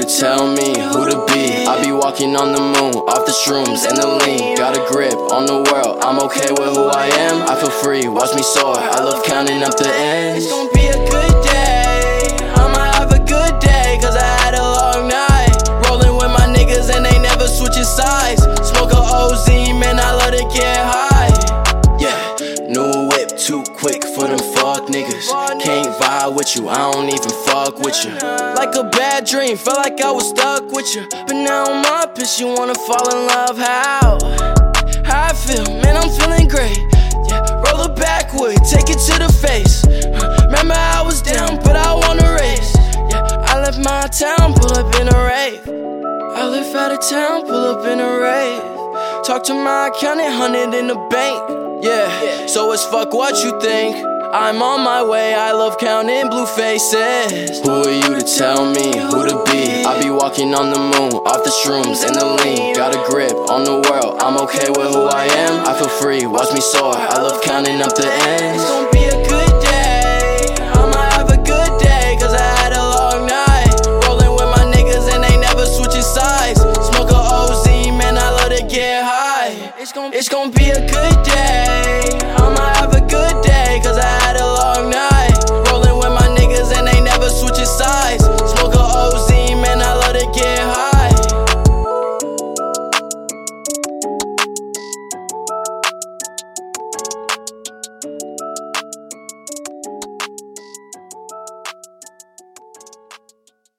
tell me who to be? I be walking on the moon, off the shrooms and the lean. Got a grip on the world, I'm okay with who I am. I feel free, watch me soar, I love counting up the ends. It's gonna be a good day, I'ma have a good day, cause I had a long night. Rolling with my niggas and they never switching sides. Smoke a OZ, man, I love to get high. Yeah, new whip, too quick for them fuck niggas. Can't vibe with you, I don't even fuck with you. Like a bad dream, felt like I was stuck with you. But now I'm up, and you wanna fall in love, how I feel, man, I'm feeling great. Yeah, roll it backward, take it to the face. Remember I was down, but I wanna race. Yeah, I left my town, pull up in a rave. I live out of town, pull up in a rave. Talk to my accountant, 100 in the bank. Yeah, so it's fuck what you think. I'm on my way, I love counting blue faces. Who are you to tell me who to be? I be walking on the moon, off the shrooms and the lean. Got a grip on the world, I'm okay with who I am. I feel free, watch me soar, I love counting up the ends.